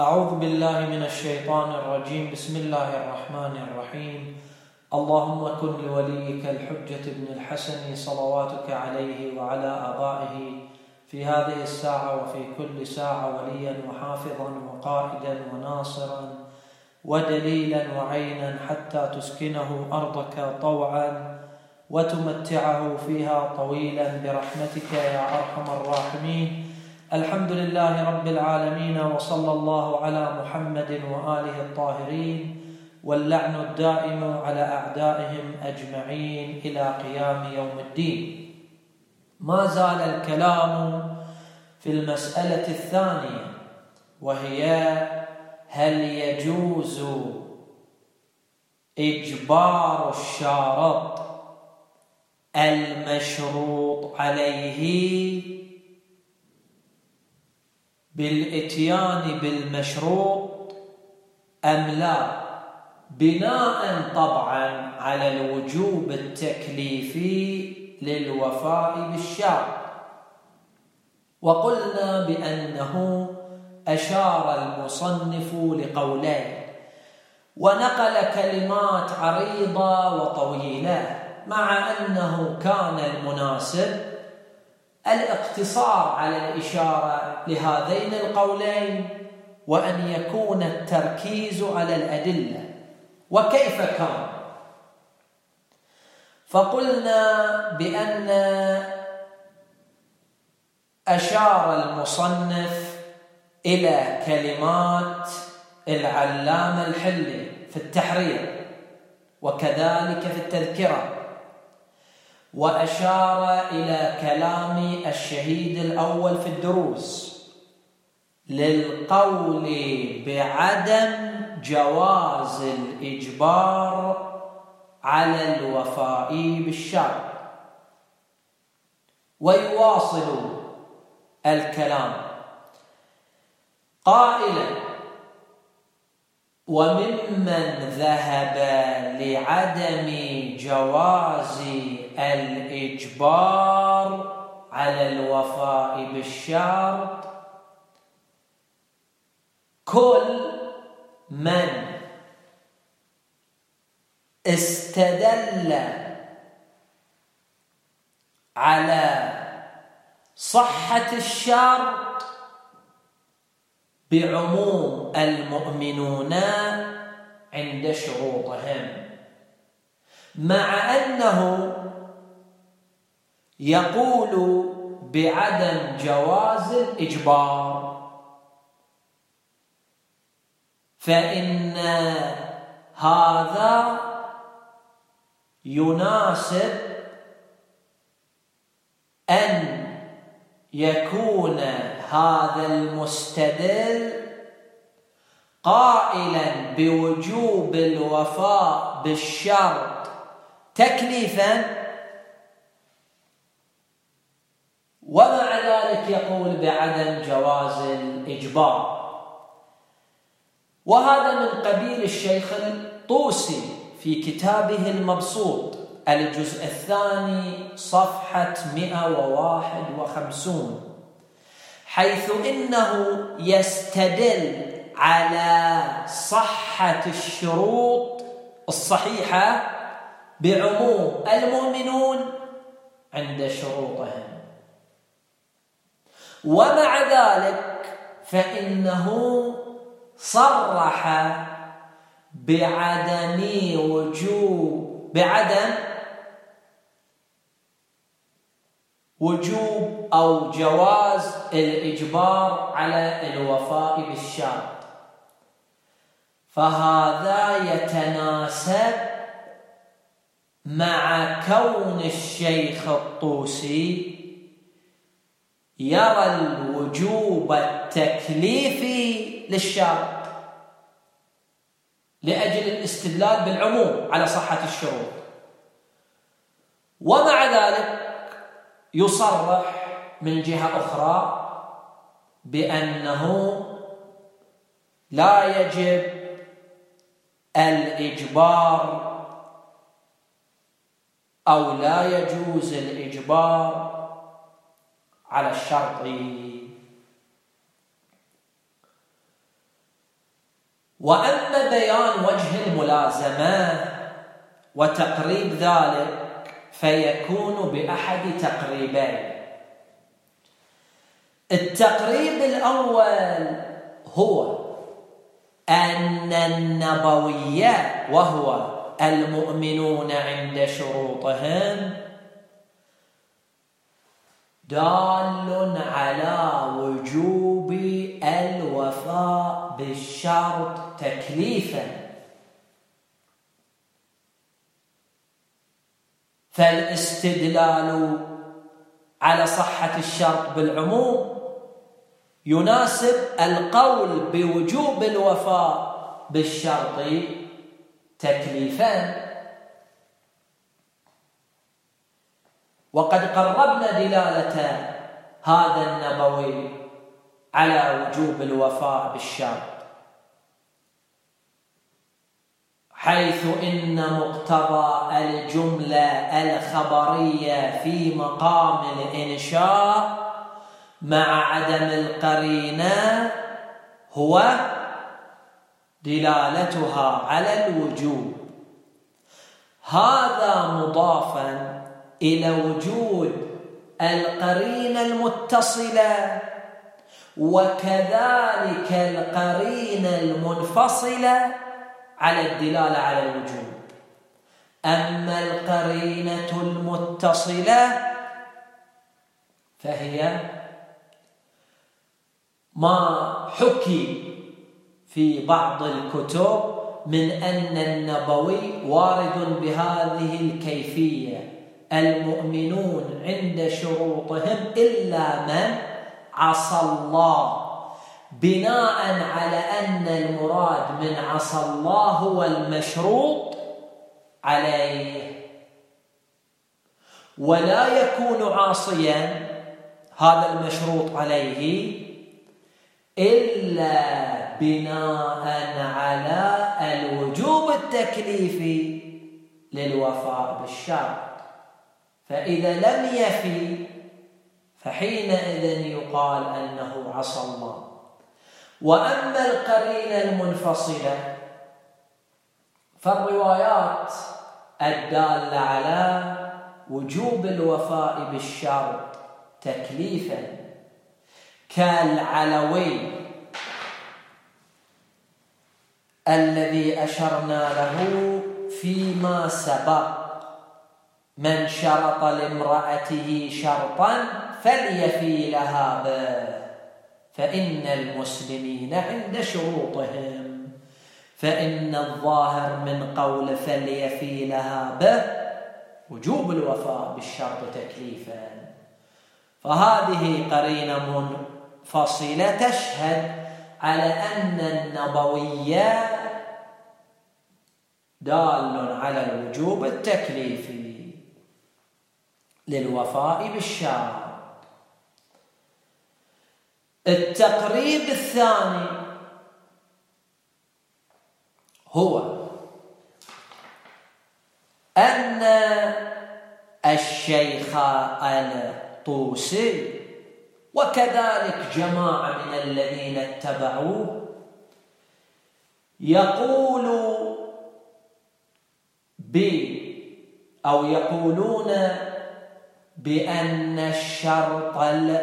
أعوذ بالله من الشيطان الرجيم. بسم الله الرحمن الرحيم. اللهم كن لوليك الحجة بن الحسن صلواتك عليه وعلى آبائه في هذه الساعة وفي كل ساعة وليا وحافظا وقائدا وناصرا ودليلا وعينا حتى تسكنه أرضك طوعا وتمتعه فيها طويلا برحمتك يا أرحم الراحمين. الحمد لله رب العالمين، وصلى الله على محمد وآله الطاهرين، واللعن الدائم على أعدائهم أجمعين إلى قيام يوم الدين. ما زال الكلام في المسألة الثانية، وهي هل يجوز إجبار الشارط المشروط عليه بالإتيان بالمشروط أم لا، بناء طبعا على الوجوب التكليفي للوفاء بالشرط. وقلنا بأنه أشار المصنف لقولين، ونقل كلمات عريضة وطويلة، مع أنه كان المناسب الاقتصار على الإشارة لهذين القولين، وأن يكون التركيز على الأدلة. وكيف كان؟ فقلنا بأن أشار المصنف إلى كلمات العلامة الحلي في التحرير وكذلك في التذكرة، وأشار إلى كلام الشهيد الأول في الدروس للقول بعدم جواز الإجبار على الوفاء بالشرط. ويواصل الكلام قائلا: وممن ذهب لعدم جواز الإجبار على الوفاء بالشرط كل من استدل على صحة الشرط بعموم المؤمنون عند شروطهم، مع أنه يقول بعدم جواز الإجبار، فإن هذا يناسب أن يكون هذا المستدل قائلا بوجوب الوفاء بالشرط تكليفا، ومع ذلك يقول بعدم جواز الإجبار. وهذا من قبيل الشيخ الطوسي في كتابه المبسوط الجزء الثاني صفحة 151، حيث إنه يستدل على صحة الشروط الصحيحة بعموم المؤمنون عند شروطهم، ومع ذلك فإنه صرح بعدم وجوب أو جواز الإجبار على الوفاء بالشرط. فهذا يتناسب مع كون الشيخ الطوسي يرى الوجوب التكليفي للشرط لأجل الاستدلال بالعموم على صحة الشروط، ومع ذلك يصرح من جهة أخرى بأنه لا يجب الإجبار أو لا يجوز الإجبار على الشرط. وأما بيان وجه الملازمة وتقريب ذلك فيكون بأحد تقريبين. التقريب الأول هو أن النبوية وهو المؤمنون عند شروطهم دال على وجوب الوفاء بالشرط تكليفا، فالاستدلال على صحة الشرط بالعموم يناسب القول بوجوب الوفاء بالشرط تكليفا. وقد قربنا دلالة هذا النبوي على وجوب الوفاء بالشرط، حيث إن مقتضى الجملة الخبرية في مقام الإنشاء مع عدم القرينة هو دلالتها على الوجوب، هذا مضافا إلى وجود القرينة المتصلة وكذلك القرينة المنفصلة على الدلالة على الوجوب. أما القرينة المتصلة فهي ما حكي في بعض الكتب من أن النبوي وارد بهذه الكيفية: المؤمنون عند شروطهم إلا من عصى الله، بناء على أن المراد من عصى الله هو المشروط عليه، ولا يكون عاصيا هذا المشروط عليه إلا بناء على الوجوب التكليفي للوفاء بالشرط، فإذا لم يفي فحينئذ يقال أنه عصى الله. وأما القرينة المنفصلة فالروايات الدالة على وجوب الوفاء بالشرط تكليفا كالعلوي الذي أشرنا له فيما سبق: من شرط لامرأته شرطا فليفي لها به، فإن المسلمين عند شروطهم، فإن الظاهر من قول فليفي لها به وجوب الوفاء بالشرط تكليفا. فهذه قرينة منفصلة تشهد على أن النبوية دال على الوجوب التكليفي للوفاء بالشرط. التقريب الثاني هو أن الشيخ الطوسي وكذلك جماعة من الذين اتبعوه يقولون بأن الشرط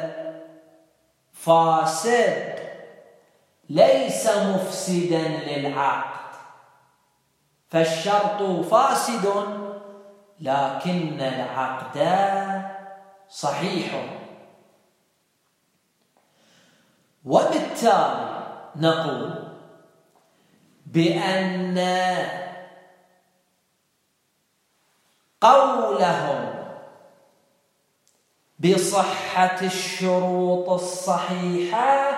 الفاسد ليس مفسدا للعقد، فالشرط فاسد لكن العقد صحيح. وبالتالي نقول بأن قولهم بصحة الشروط الصحيحة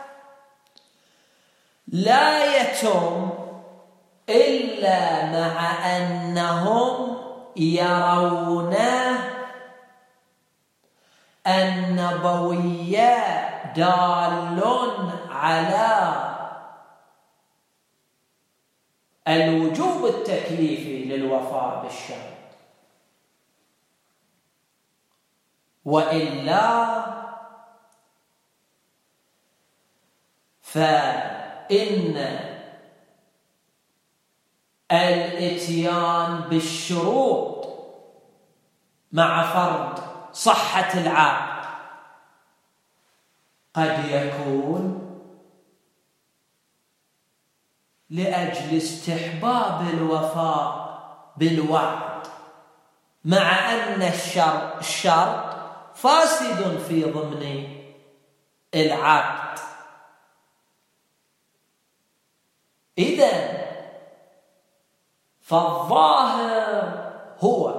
لا يتم إلا مع أنهم يرون النبوية دال على الوجوب التكليفي للوفاء بالشرط، وإلا فإن الاتيان بالشروط مع فرض صحة العقد قد يكون لأجل استحباب الوفاء بالوعد، مع أن الشرط فاسد في ضمن العقد. إذن فالظاهر هو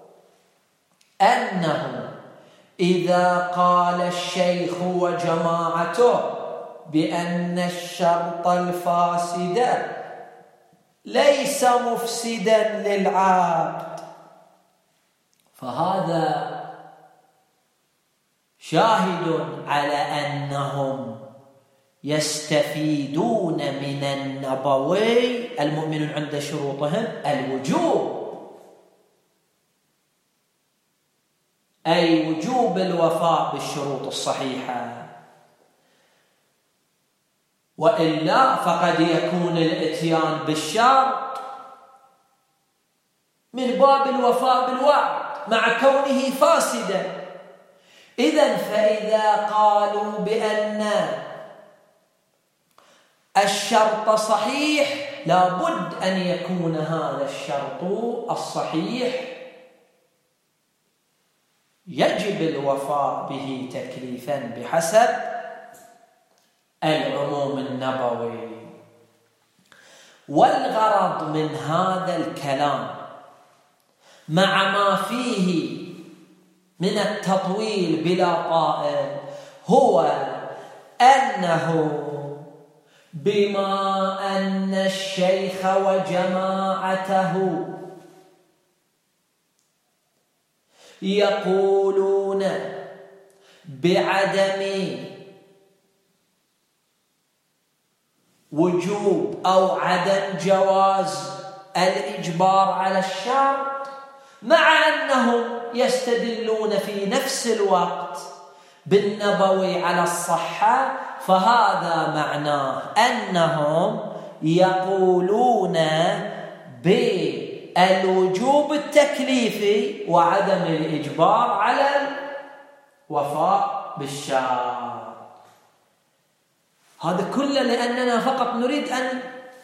أنه إذا قال الشيخ وجماعته بأن الشرط الفاسد ليس مفسدا للعقد، فهذا شاهد على أنهم يستفيدون من النبوي المؤمن عند شروطهم الوجوب، أي وجوب الوفاء بالشروط الصحيحة، وإلا فقد يكون الاتيان بالشرط من باب الوفاء بالوعد مع كونه فاسدا. إذن فإذا قالوا بأن الشرط صحيح لابد أن يكون هذا الشرط الصحيح يجب الوفاء به تكليفا بحسب العموم النبوي. والغرض من هذا الكلام مع ما فيه من التطويل بلا طائل هو أنه بما أن الشيخ وجماعته يقولون بعدم وجوب أو عدم جواز الإجبار على الشرط، مع أنهم يستدلون في نفس الوقت بالنبوي على الصحة، فهذا معناه أنهم يقولون بالوجوب التكليفي وعدم الإجبار على الوفاء بالشرط. هذا كله لأننا فقط نريد أن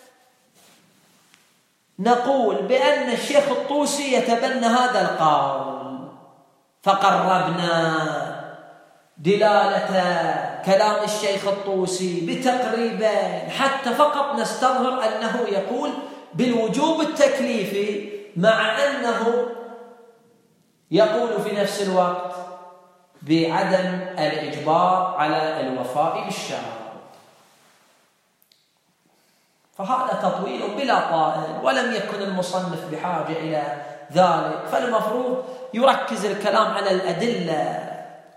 نقول بأن الشيخ الطوسي يتبنى هذا القول، فقربنا دلالة كلام الشيخ الطوسي بتقريبا حتى فقط نستظهر أنه يقول بالوجوب التكليفي، مع أنه يقول في نفس الوقت بعدم الإجبار على الوفاء بالشرط. فهذا تطويل بلا طائل، ولم يكن المصنف بحاجة إلى ذلك، فالمفروض يركز الكلام على الأدلة.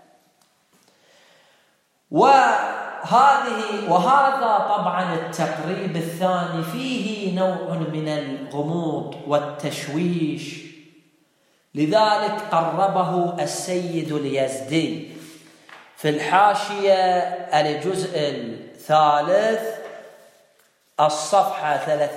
وهذا طبعا التقريب الثاني فيه نوع من الغموض والتشويش، لذلك قربه السيد اليزدي في الحاشية الجزء الثالث الصفحة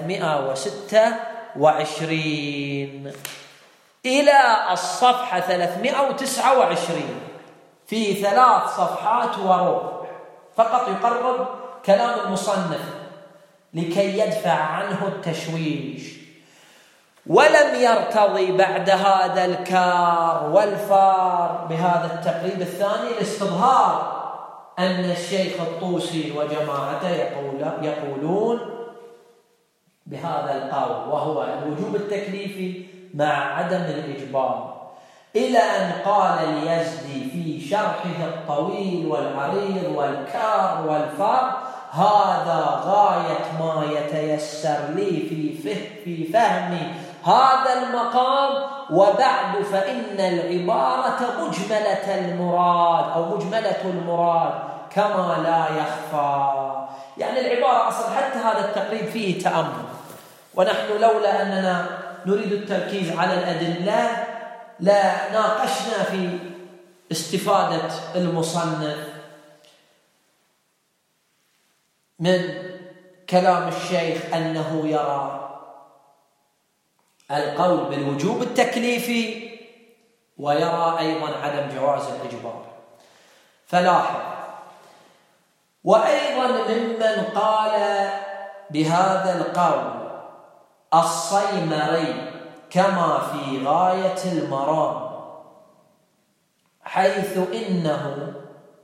326 إلى الصفحة 329 في 3 صفحات وربع، فقط يقرب كلام المصنف لكي يدفع عنه التشويش. ولم يرتضي بعد هذا الكار والفار بهذا التقريب الثاني لاستظهار أن الشيخ الطوسي وجماعته يقولون بهذا القول، وهو الوجوب التكليفي مع عدم الإجبار، إلى أن قال اليزدي في شرحه الطويل والعريض والكار والفار: هذا غاية ما يتيسر لي في فهم هذا المقام، وبعد فإن العبارة مجملة المراد أو مجملة المراد كما لا يخفى. يعني العبارة أصلا حتى هذا التقريب فيه تأمل، ونحن لولا أننا نريد التركيز على الأدلة لا ناقشنا في استفادة المصنف من كلام الشيخ أنه يرى القول بالوجوب التكليفي ويرى أيضا عدم جواز الإجبار. فلاحظ، وأيضا ممن قال بهذا القول الصيمري كما في غاية المرام، حيث إنه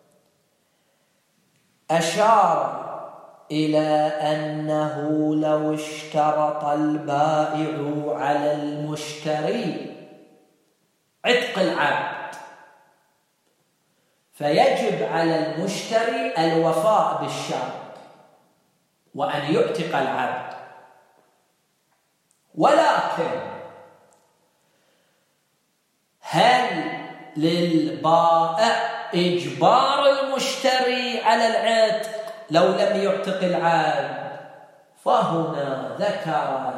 أشار إلى أنه لو اشترط البائع على المشتري عتق العبد فيجب على المشتري الوفاء بالشرط وأن يعتق العبد، ولكن هل للبائع إجبار المشتري على العتق لو لم يعتق العبد؟ فهنا ذكر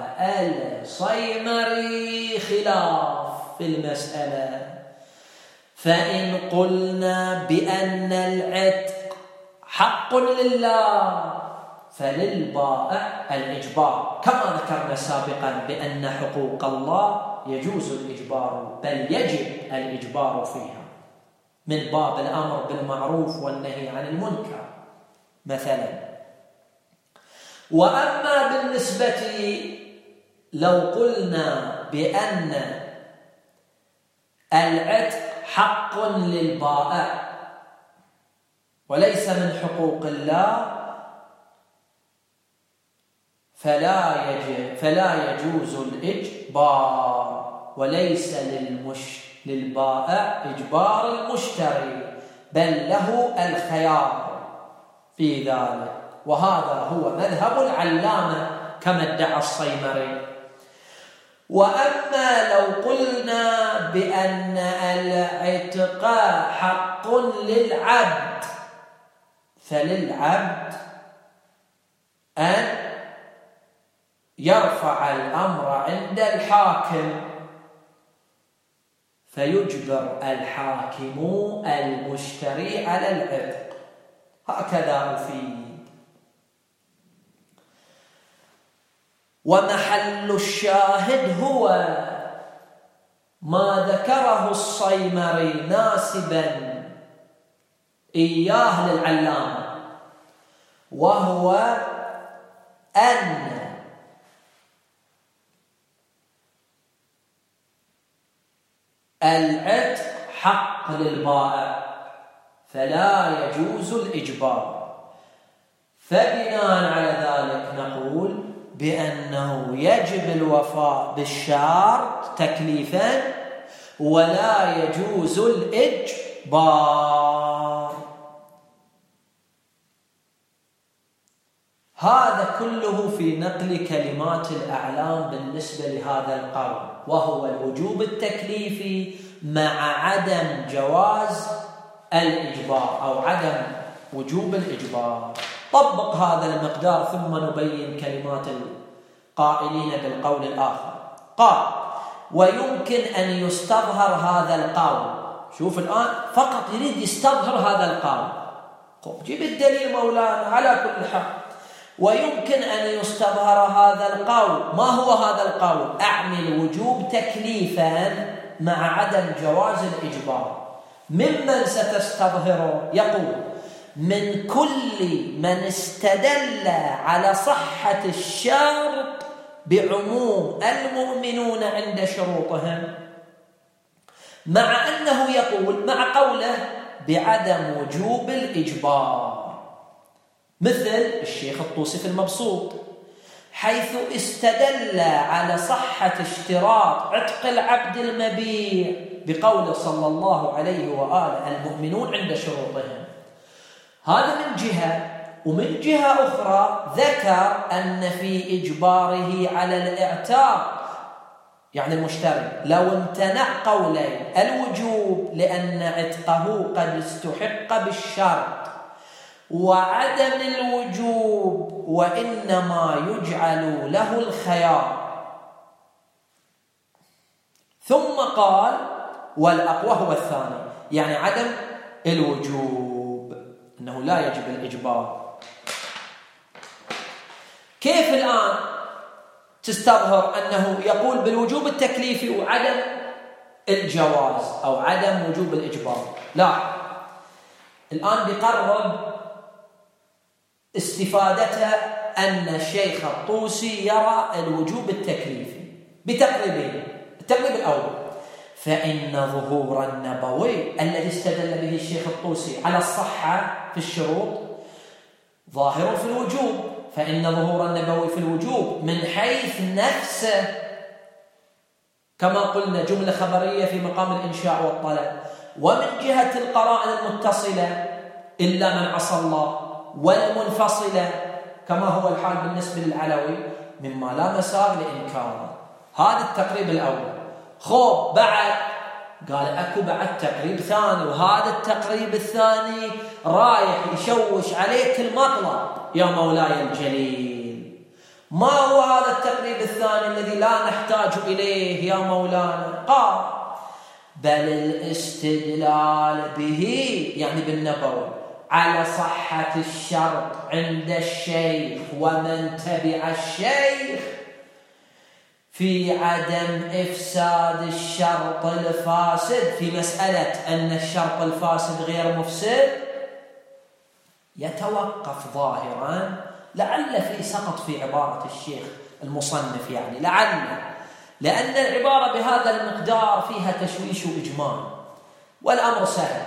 الصيمري خلاف في المسألة. فإن قلنا بأن العتق حق لله فللبائع الإجبار، كما ذكرنا سابقا بأن حقوق الله يجوز الإجبار بل يجب الإجبار فيها، من باب الأمر بالمعروف والنهي عن المنكر مثلا. وأما بالنسبة لو قلنا بأن العتق حق للبائع وليس من حقوق الله فلا يجوز الإجبار، وليس للبائع إجبار المشتري بل له الخيار في ذلك، وهذا هو مذهب العلامة كما ادعى الصيمري. وأما لو قلنا بأن العتق حق للعبد فللعبد أن يرفع الأمر عند الحاكم فيجبر الحاكم المشتري على العتق، هكذا أفيد. ومحل الشاهد هو ما ذكره الصيمري ناسبا إياه للعلامة، وهو أن العتق حق للبائع فلا يجوز الإجبار. فبناء على ذلك نقول بأنه يجب الوفاء بالشرط تكليفا ولا يجوز الإجبار. هذا كله في نقل كلمات الأعلام بالنسبة لهذا القول، وهو الوجوب التكليفي مع عدم جواز الإجبار أو عدم وجوب الإجبار. طبق هذا المقدار ثم نبين كلمات القائلين بالقول الآخر. قال: ويمكن أن يستظهر هذا القول. شوف الآن فقط يريد يستظهر هذا القول. جيب الدليل مولانا على كل حال. ويمكن أن يستظهر هذا القول. ما هو هذا القول؟ أعمل وجوب تكليفا مع عدم جواز الإجبار. ممن ستستظهره؟ يقول: من كل من استدل على صحة الشرط بعموم المؤمنون عند شروطهم، مع أنه يقول مع قوله بعدم وجوب الإجبار، مثل الشيخ الطوسي في المبسوط، حيث استدل على صحة اشتراط عتق العبد المبيع بقوله صلى الله عليه وآله المؤمنون عند شروطهم. هذا من جهة. ومن جهة أخرى ذكر أن في إجباره على الإعتاق يعني المشتري لو امتنع قولين: الوجوب لأن عتقه قد استحق بالشرط، وعدم الوجوب وإنما يجعل له الخيار. ثم قال: والأقوى هو الثاني، يعني عدم الوجوب، أنه لا يجب الإجبار. كيف الآن تستظهر أنه يقول بالوجوب التكليفي وعدم الجواز أو عدم وجوب الإجبار. لا، الآن بقرب استفادته أن الشيخ الطوسي يرى الوجوب التكليفي بتقريبين. التقريب الأول: فإن ظهور النبوي الذي استدل به الشيخ الطوسي على الصحة في الشروط ظاهر في الوجوب، فإن ظهور النبوي في الوجوب من حيث نفسه كما قلنا جملة خبرية في مقام الإنشاء والطلب، ومن جهة القرائن المتصلة إلا من عصى الله، والمنفصلة كما هو الحال بالنسبة للعلوي مما لا مساغ لإنكاره. هذا التقريب الأول. خوب بعد قال أكو بعد تقريب ثاني، وهذا التقريب الثاني رايح يشوش عليك المطلب يا مولاي الجليل. ما هو هذا التقريب الثاني الذي لا نحتاج إليه يا مولانا؟ قال: بل الاستدلال به يعني بالنبوي على صحة الشرط عند الشيخ ومن تبع الشيخ في عدم إفساد الشرط الفاسد، في مسألة أن الشرط الفاسد غير مفسد، يتوقف ظاهرا، لعل في سقط في عبارة الشيخ المصنف، يعني لعل، لأن العبارة بهذا المقدار فيها تشويش وإجمال، والأمر سهل.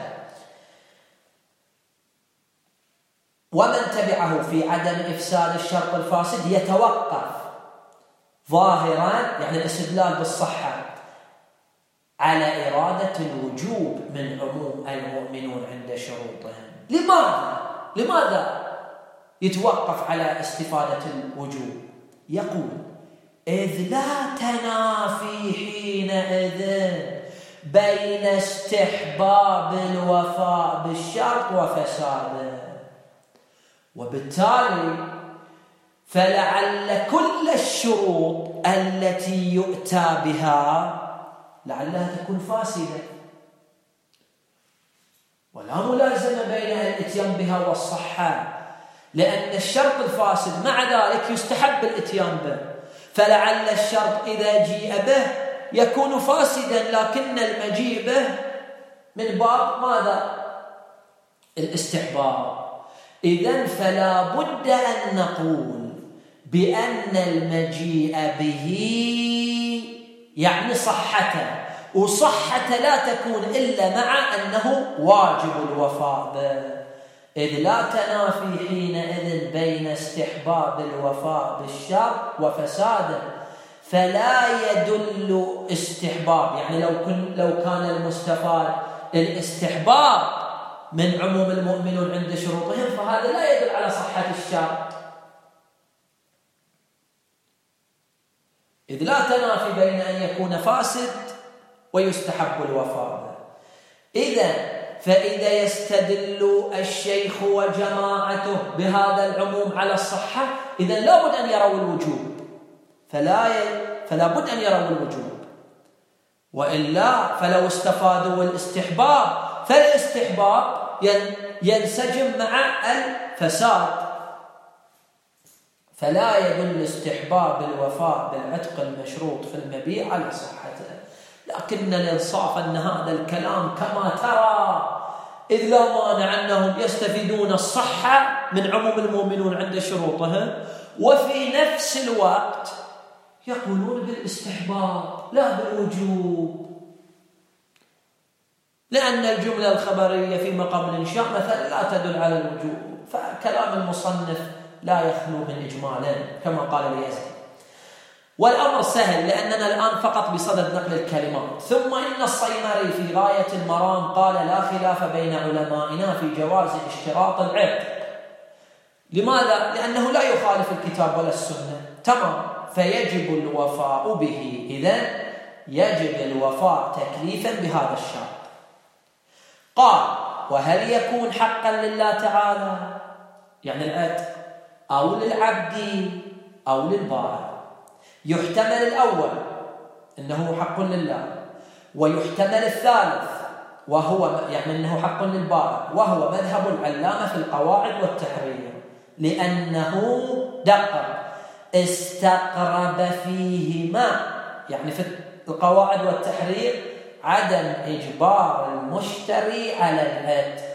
ومن تبعه في عدم إفساد الشرط الفاسد يتوقف ظاهرا، يعني الاستدلال بالصحة، على إرادة الوجوب من عموم المؤمنون عند شروطهم. لماذا يتوقف على استفادة الوجوب؟ يقول: إذ لا تنافي حينئذ بين استحباب الوفاء بالشرط وفساده، وبالتالي فلعل كل الشروط التي يؤتى بها لعلها تكون فاسدة، ولا ملازمة بين الاتيان بها والصحة، لأن الشرط الفاسد مع ذلك يستحب الاتيان به، فلعل الشرط إذا جيء به يكون فاسدا، لكن المجيء به من باب ماذا؟ الاستحباب. إذن فلا بد أن نقول بأن المجيء به يعني صحته، وصحته لا تكون إلا مع أنه واجب الوفاء به، إذ لا تنافي حينئذ بين استحباب الوفاء بالشرط وفساده، فلا يدل استحباب، يعني لو كان المستفاد الاستحباب من عموم المؤمنون عند شروطهم، فهذا لا يدل على صحة الشرط، إذ لا تنافي بين أن يكون فاسد ويستحب الوفاء. فإذا يستدل الشيخ وجماعته بهذا العموم على الصحة، إذا لا بد أن يروا الوجوب، فلا بد أن يروا الوجوب، وإلا فلو استفادوا الاستحباب فالاستحباب ينسجم مع الفساد، فلا يدل استحباب الوفاء بالعتق المشروط في المبيع على صحته. لكن الإنصاف أن هذا الكلام كما ترى إذ لا مانع أنهم يستفيدون الصحة من عموم المؤمنون عند شروطهم، وفي نفس الوقت يقولون بالاستحباب لا بالوجوب، لأن الجملة الخبرية في مقام الإنشاء مثلا لا تدل على الوجوب، فكلام المصنف لا يخلو من إجمالا كما قال اليزدي. والأمر سهل لأننا الآن فقط بصدد نقل الكلمات. ثم إن الصيمري في غاية المرام قال: لا خلاف بين علمائنا في جواز اشتراط العتق. لماذا؟ لأنه لا يخالف الكتاب ولا السنة، تمام، فيجب الوفاء به، إذن يجب الوفاء تكليفا بهذا الشرط. قال: وهل يكون حقا لله تعالى يعني العتق أو للعبد أو للبائع؟ يحتمل الأول أنه حق لله، ويحتمل الثالث وهو يعني أنه حق للبائع، وهو مذهب العلامة في القواعد والتحرير، لأنه دقق استقرب فيهما، يعني في القواعد والتحرير عدم إجبار المشتري على العتق،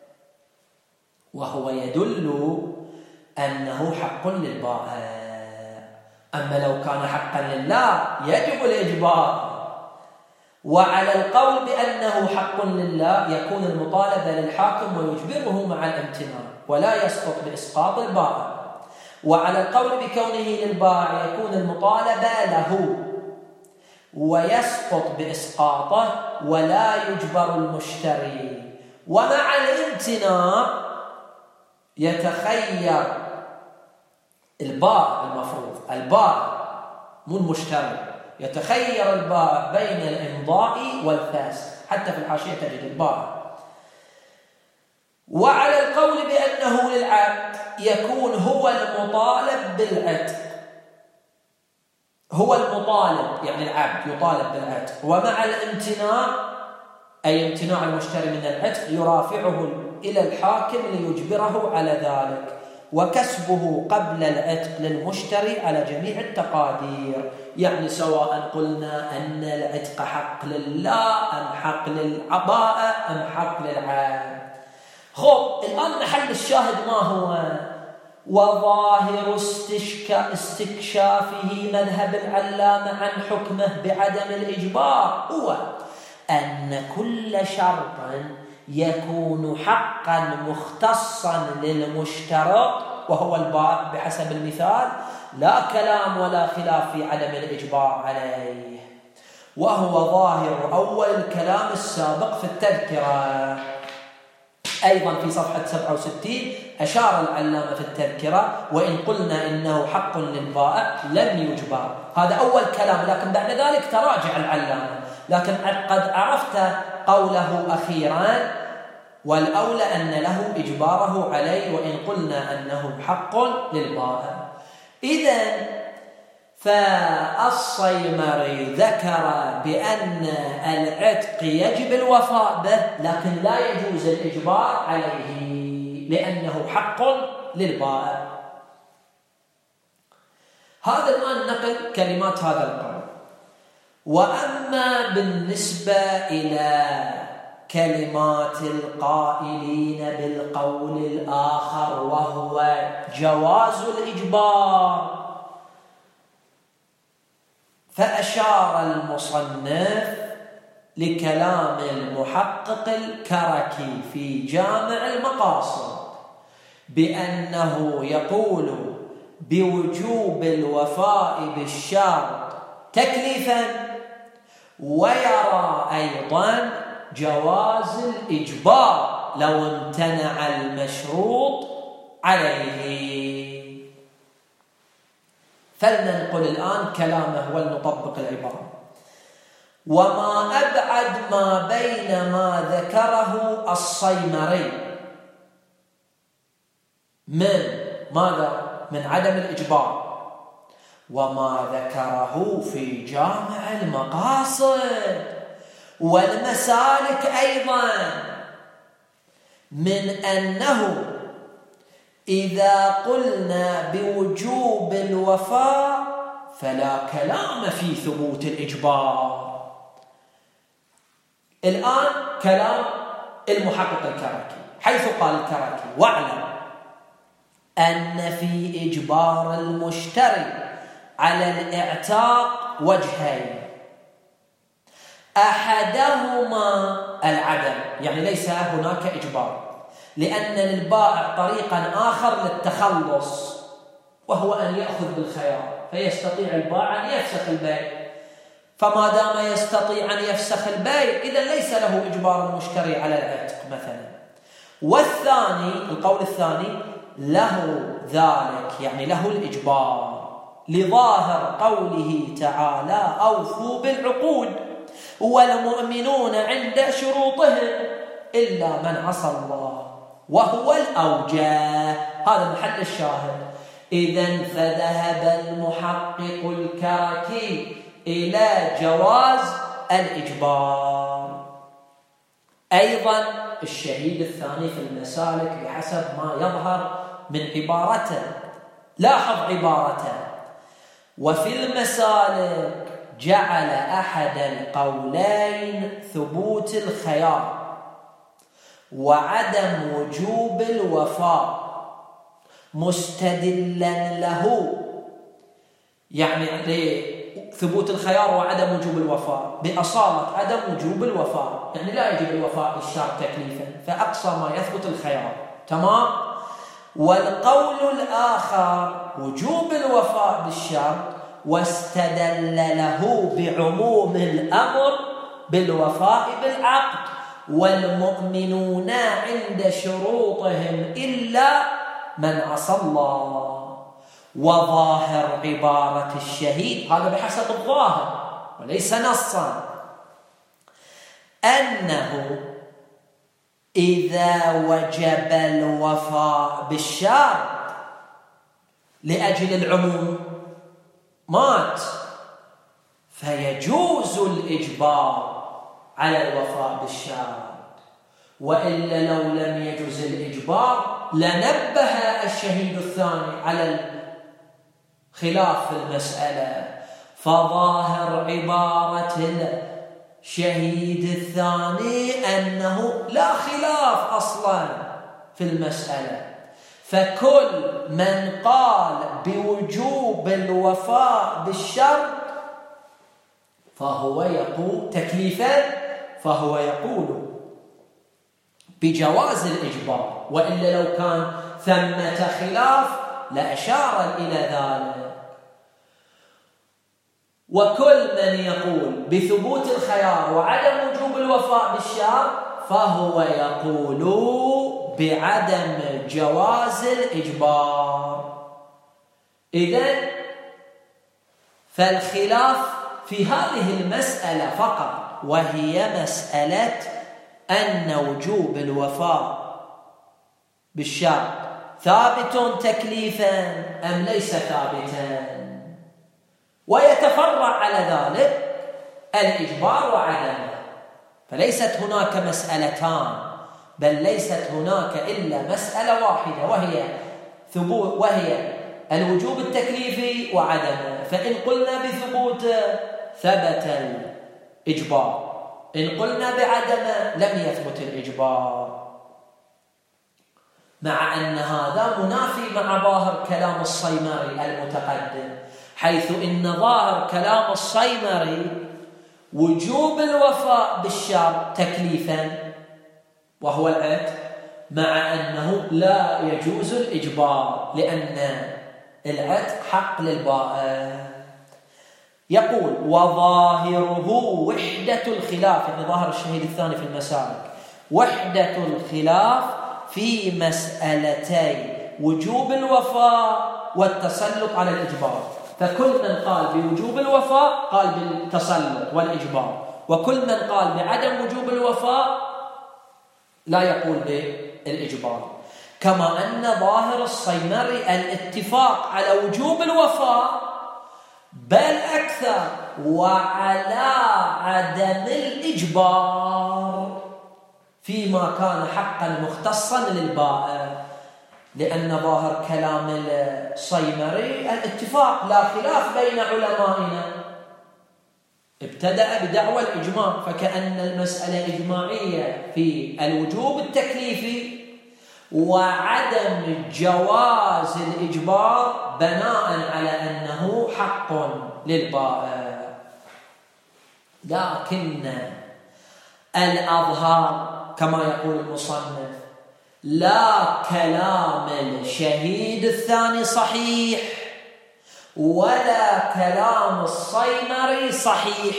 وهو يدل أنه حق للبائع. أما لو كان حقا لله يجب الإجبار. وعلى القول بأنه حق لله يكون المطالبة للحاكم ويجبره مع الامتناع ولا يسقط بإسقاط البائع. وعلى القول بكونه للبائع يكون المطالبة له ويسقط بإسقاطه ولا يجبر المشتري. ومع الامتناع يتخير البائع، المفروض البائع مو المشتري، يتخير البائع بين الإمضاء والفسخ، حتى في الحاشية تجد البائع. وعلى القول بأنه للعبد يكون هو المطالب بالعتق، هو المطالب يعني العبد يطالب بالعتق. ومع الامتناع أي امتناع المشتري من العتق يرافعه إلى الحاكم ليجبره على ذلك، وكسبه قبل العتق للمشتري على جميع التقادير، يعني سواء قلنا أن العتق حق لله أم حق للبائع أم حق للعبد. خب الآن محل الشاهد ما هو؟ وظاهر استكشافه مذهب العلامة عن حكمه بعدم الإجبار هو أن كل شرط يكون حقا مختصا للمشترط وهو البائع بحسب المثال لا كلام ولا خلاف في عدم الإجبار عليه، وهو ظاهر أول الكلام السابق في التذكرة. أيضا في صفحة 67 أشار العلامة في التذكرة وإن قلنا إنه حق للبائع لم يجبر، هذا أول كلام، لكن بعد ذلك تراجع العلامة، لكن قد عرفت قوله أخيرا والأولى أن له إجباره عليه وإن قلنا أنه حق للبائع. إذن فالصيمري ذكر بأن العتق يجب الوفاء به لكن لا يجوز الإجبار عليه لأنه حق للبائع. هذا الآن نقل كلمات هذا القول. وأما بالنسبة إلى كلمات القائلين بالقول الآخر وهو جواز الإجبار، فأشار المصنف لكلام المحقق الكركي في جامع المقاصد بأنه يقول بوجوب الوفاء بالشرط تكليفا، ويرى أيضا جواز الإجبار لو امتنع المشروط عليه. فلننقل الآن كلامه ولنطبق العبارة. وما أبعد ما بين ما ذكره الصيمري من ماذا؟ من عدم الإجبار، وما ذكره في جامع المقاصد والمسالك أيضا من أنه إذا قلنا بوجوب الوفاء فلا كلام في ثبوت الإجبار. الآن كلام المحقق الكركي حيث قال الكركي: واعلم أن في إجبار المشتري على الإعتاق وجهين، أحدهما العدم، يعني ليس هناك إجبار، لأن للبائع طريقا آخر للتخلص وهو أن يأخذ بالخيار، فيستطيع البائع أن يفسخ البيع، فما دام يستطيع أن يفسخ البيع إذن ليس له إجبار المشتري على العتق مثلا. والثاني القول الثاني له ذلك، يعني له الإجبار لظاهر قوله تعالى: أوفوا بالعقود والمؤمنون عند شروطهم إلا من عصى الله وهو الأوجه. هذا محل الشاهد. إذن فذهب المحقق الكركي إلى جواز الإجبار. أيضا الشهيد الثاني في المسالك بحسب ما يظهر من عبارته، لاحظ عبارته: وفي المسالك جعل أحد القولين ثبوت الخيار وعدم وجوب الوفاء مستدلا له، يعني ثبوت الخيار وعدم وجوب الوفاء بأصالة عدم وجوب الوفاء، يعني لا يجب الوفاء بالشرط تكليفا، فأقصى ما يثبت الخيار. تمام. والقول الآخر وجوب الوفاء بالشرط واستدل له بعموم الأمر بالوفاء بالعقد، والمؤمنون عند شروطهم إلا من عصى الله. وظاهر عبارة الشهيد، هذا بحسب الظاهر وليس نصا، أنه إذا وجب الوفاء بالشرط لأجل العموم مات، فيجوز الإجبار على الوفاء بالشرط، وإلا لو لم يجوز الإجبار لنبه الشهيد الثاني على الخلاف في المسألة. فظاهر عبارة الشهيد الثاني أنه لا خلاف أصلا في المسألة، فكل من قال بوجوب الوفاء بالشرط فهو يقول تكليفا، فهو يقول بجواز الإجبار، وإلا لو كان ثمة خلاف لأشار إلى ذلك. وكل من يقول بثبوت الخيار وعدم وجوب الوفاء بالشرط فهو يقول بعدم جواز الإجبار. إذن فالخلاف في هذه المسألة فقط، وهي مسألة أن وجوب الوفاء بالشرط ثابت تكليفا أم ليس ثابتا، ويتفرع على ذلك الإجبار وعدمه. فليست هناك مسألتان، بل ليست هناك إلا مسألة واحدة، وهي الوجوب التكليفي وعدمه. فإن قلنا بثبوت ثبت الإجبار، إن قلنا بعدمه لم يثبت الإجبار، مع أن هذا منافي مع ظاهر كلام الصيمري المتقدم، حيث إن ظاهر كلام الصيمري وجوب الوفاء بالشرط تكليفا وهو العتق، مع أنه لا يجوز الإجبار لأن العتق حق للبائع. يقول وظاهره وحدة الخلاف، يعني ظاهر الشهيد الثاني في المسالك وحدة الخلاف في مسألتي وجوب الوفاء والتسلط على الإجبار. فكل من قال بوجوب الوفاء قال بالتسلط والإجبار، وكل من قال بعدم وجوب الوفاء لا يقول بالإجبار. كما أن ظاهر الصيمري الاتفاق على وجوب الوفاء، بل أكثر وعلى عدم الإجبار فيما كان حقا مختصا للبائع، لأن ظاهر كلام الصيمري الاتفاق لا خلاف بين علمائنا. ابتدأ بدعوى الإجماع، فكأن المسألة إجماعية في الوجوب التكليفي وعدم جواز الإجبار بناء على أنه حق للبائع. لكن الأظهر كما يقول المصنف لا كلام الشهيد الثاني صحيح ولا كلام الصيمري صحيح،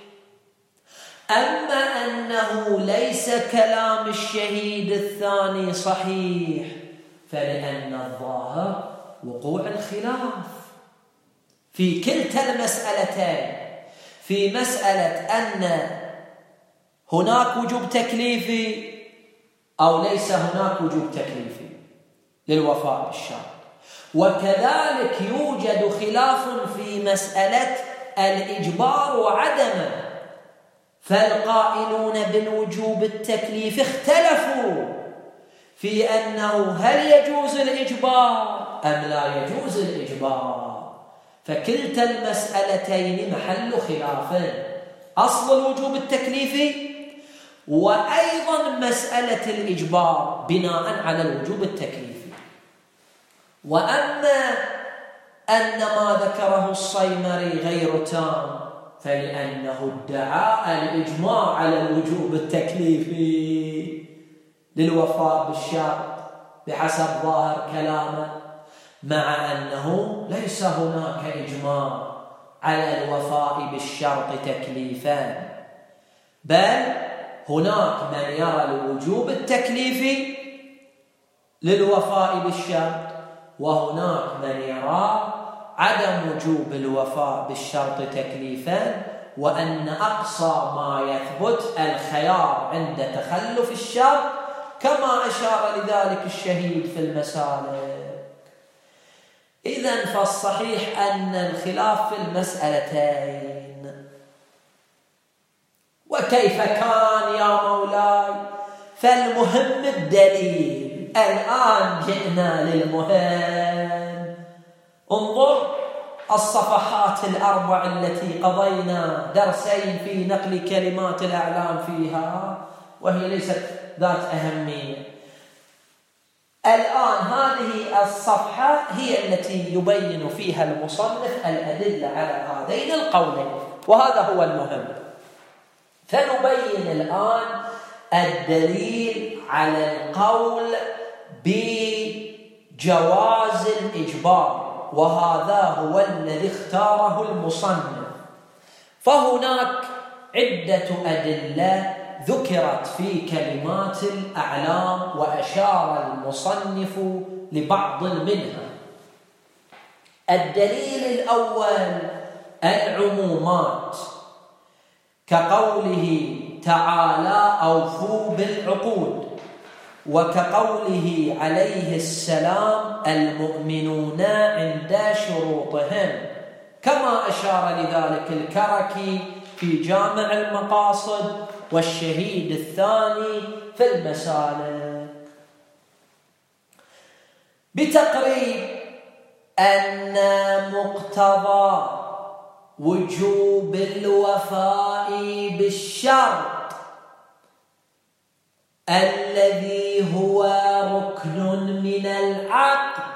أما أنه ليس كلام الشهيد الثاني صحيح فلأن الظاهر وقوع الخلاف في كلتا المسألتين، في مسألة أن هناك وجوب تكليفي أو ليس هناك وجوب تكليفي للوفاء بالشرط، وكذلك يوجد خلاف في مسألة الإجبار وعدمه، فالقائلون بالوجوب التكليفي اختلفوا في أنه هل يجوز الإجبار أم لا يجوز الإجبار، فكلتا المسألتين محل خلاف، أصل الوجوب التكليفي وأيضا مسألة الإجبار بناء على الوجوب التكليفي. وأما أن ما ذكره الصيمري غير تام فلأنه ادعى الإجماع على الوجوب التكليفي للوفاء بالشرط بحسب ظاهر كلامه، مع أنه ليس هناك إجماع على الوفاء بالشرط تكليفا، بل هناك من يرى الوجوب التكليفي للوفاء بالشرط، وهناك من يرى عدم وجوب الوفاء بالشرط تكليفا، وأن أقصى ما يثبت الخيار عند تخلف الشرط، كما أشار لذلك الشهيد في المسالك. إذن فالصحيح أن الخلاف في المسألتين. وكيف كان يا مولاي؟ فالمهم الدليل. الآن جئنا للمهم. انظر الصفحات الأربع التي قضينا درسين في نقل كلمات الأعلام فيها، وهي ليست ذات أهمية. الآن هذه الصفحة هي التي يبين فيها المصنف الأدلة على هذين القولين، وهذا هو المهم. فنبين الآن الدليل على القول بجواز الإجبار، وهذا هو الذي اختاره المصنف. فهناك عدة أدلة ذكرت في كلمات الأعلام، وأشار المصنف لبعض منها. الدليل الأول العمومات، كقوله تعالى أوفوا بالعقود، وكقوله عليه السلام المؤمنون عند شروطهم، كما أشار لذلك الكركي في جامع المقاصد والشهيد الثاني في المسالك. بتقريب أن مقتضى وجوب الوفاء بالشرط الذي هو ركن من العقد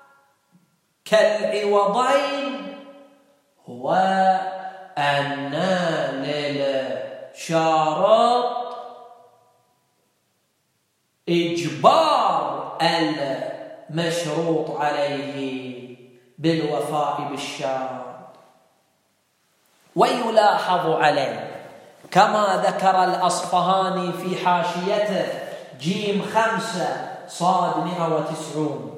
كالعوضين هو أن للشارط إجبار المشروط عليه بالوفاء بالشرط. ويلاحظ عليه كما ذكر الأصفهاني في حاشيته جيم 5 صاد 190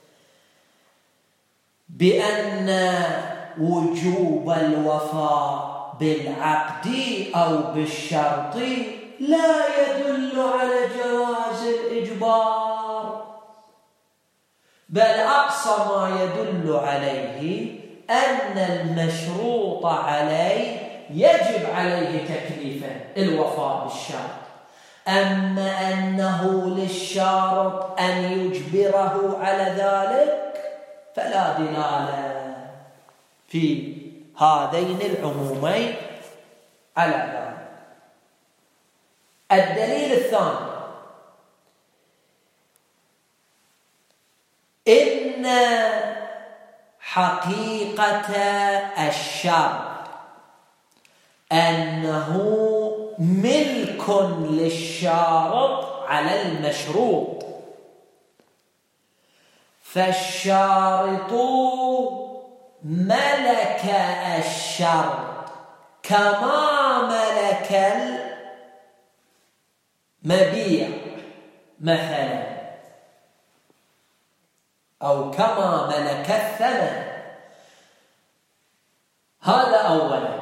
بأن وجوب الوفاء بالعقد أو بالشرط لا يدل على جواز الإجبار، بل أقصى ما يدل عليه أن المشروط عليه يجب عليه تكليفا الوفاء بالشرط، أما أنه للشارط أن يجبره على ذلك فلا دلالة في هذين العمومين على ذلك. الدليل الثاني إن حقيقة الشرط أنه ملك للشارط على المشروط، فالشارط ملك الشرط كما ملك المبيع مثلا، أو كما ملك الثمن. هذا أولا.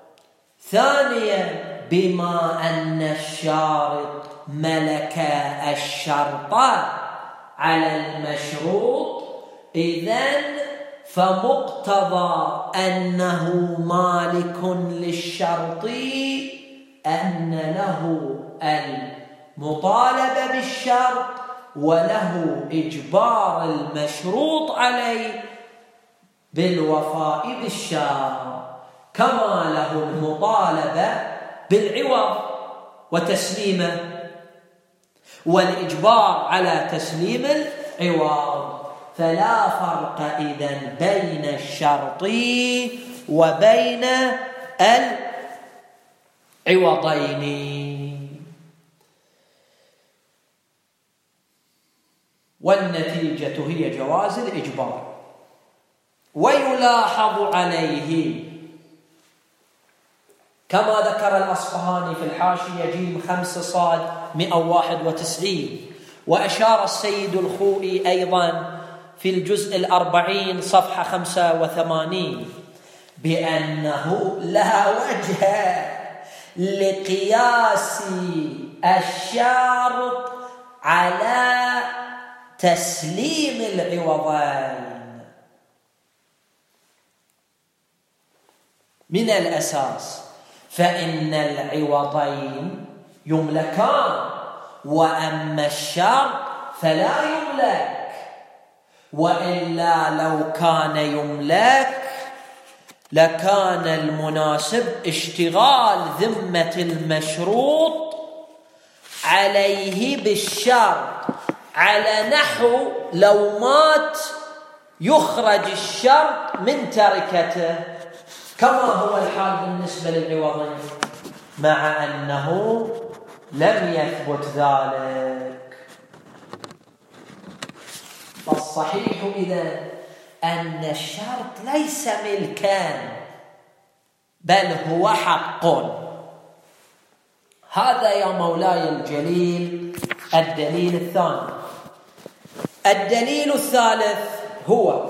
ثانيا بما أن الشارط ملك الشرط على المشروط، إذن فمقتضى أنه مالك للشرط أن له المطالبة بالشرط وله إجبار المشروط عليه بالوفاء بالشرط، كما له المطالبة بالعوض وتسليمه والإجبار على تسليم العوض. فلا فرق إذن بين الشرط وبين العوضين. والنتيجة هي جواز الإجبار. ويلاحظ عليه كما ذكر الأصفهاني في الحاشية جيم 5 صاد 191، وأشار السيد الخوئي أيضا في الجزء 40 صفحة 85 بأنه لا وجه لقياس الشرط على تسليم العوضين. من الأساس فإن العوضين يملكان، وأما الشرط فلا يملك، وإلا لو كان يملك لكان المناسب اشتغال ذمة المشروط عليه بالشرط، على نحو لو مات يخرج الشرط من تركته، كما هو الحال بالنسبة للعوضين، مع أنه لم يثبت ذلك. فالصحيح إذن أن الشرط ليس ملكا بل هو حق. هذا يا مولاي الجليل الدليل الثاني. الدليل الثالث هو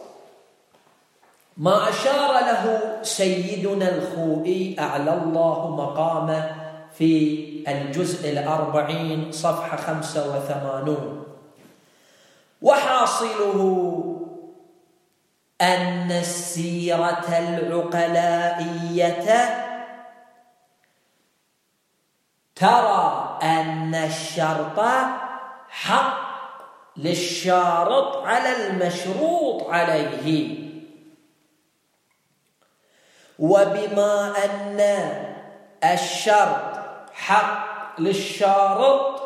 ما أشار له سيدنا الخوئي أعلى الله مقامه في الجزء 40 صفحة 85، وحاصله أن السيرة العقلائية ترى أن الشرط حق للشارط على المشروط عليه، وبما أن الشرط حق للشارط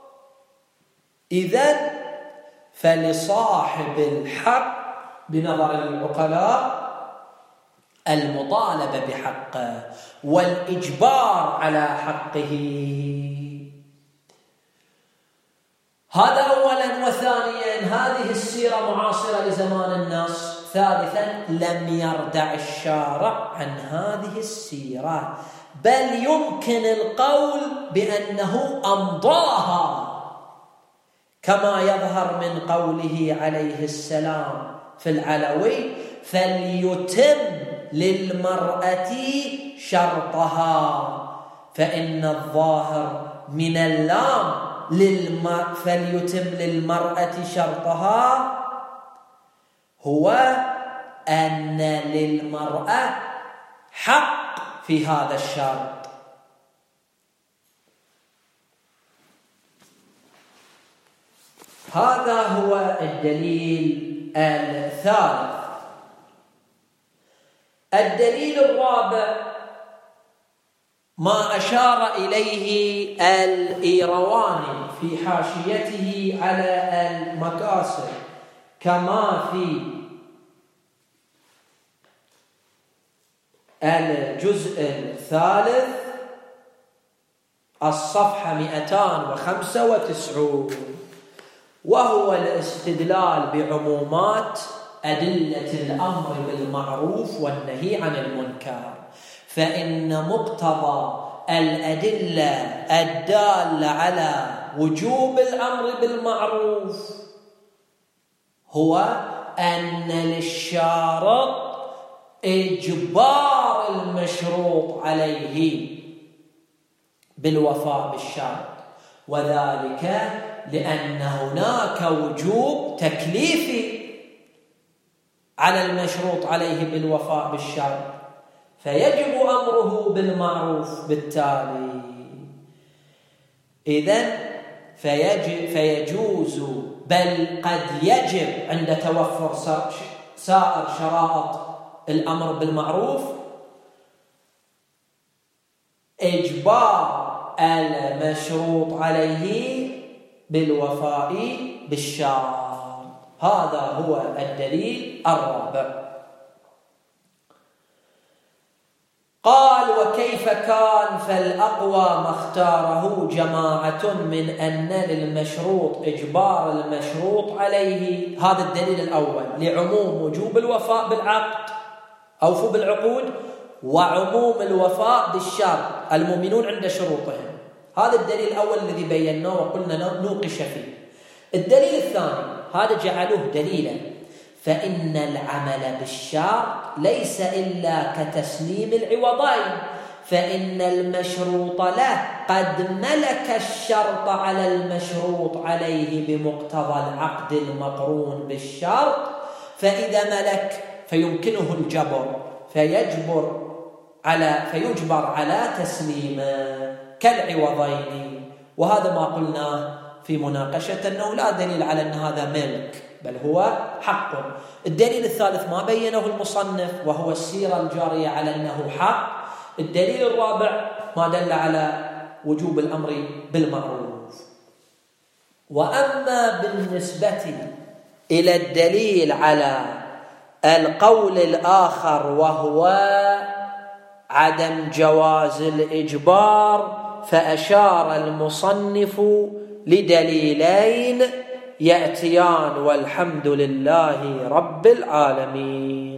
إذن فلصاحب الحق بنظر العقلاء المطالبة بحقه والإجبار على حقه. هذا أولا. وثانيا هذه السيرة معاصرة لزمان النص. ثالثا لم يردع الشارع عن هذه السيرة، بل يمكن القول بأنه أمضاها، كما يظهر من قوله عليه السلام في العلوي: فليتم للمرأة شرطها. فإن الظاهر من اللام فليتم للمرأة شرطها هو أن للمرأة حق في هذا الشرط. هذا هو الدليل الثالث. الدليل الرابع ما أشار إليه الإيرواني في حاشيته على المكاسب، كما في الجزء 3 الصفحة 295، وهو الاستدلال بعمومات أدلة الأمر بالمعروف والنهي عن المنكر. فإن مقتضى الأدلة الدالة على وجوب الأمر بالمعروف هو أن للشارط إجبار المشروط عليه بالوفاء بالشرط، وذلك لأن هناك وجوب تكليفي على المشروط عليه بالوفاء بالشرط، فيجب أمره بالمعروف. بالتالي إذن فيجوز بل قد يجب عند توفر سائر شرائط الأمر بالمعروف إجبار المشروط عليه بالوفاء بالشرط. هذا هو الدليل الرابع. قال: وكيف كان؟ فالأقوى ما اختاره جماعة من أن للمشروط إجبار المشروط عليه. هذا الدليل الأول لعموم وجوب الوفاء بالعقد، أوفوا بالعقود، وعموم الوفاء بالشرط، المؤمنون عند شروطهم. هذا الدليل الأول الذي بيناه وقلنا نوقش فيه. الدليل الثاني هذا جعلوه دليلا، فإن العمل بالشرط ليس إلا كتسليم العوضين، فإن المشروط له قد ملك الشرط على المشروط عليه بمقتضى العقد المقرون بالشرط، فإذا ملك فيمكنه الجبر فيجبر على تسليمه كالعوضين. وهذا ما قلنا في مناقشة أنه لا دليل على أن هذا ملك بل هو حق. الدليل الثالث ما بينه المصنف وهو السيرة الجارية على أنه حق. الدليل الرابع ما دل على وجوب الأمر بالمعروف. وأما بالنسبة إلى الدليل على القول الآخر وهو عدم جواز الإجبار، فأشار المصنف لدليلين يأتيان والحمد لله رب العالمين.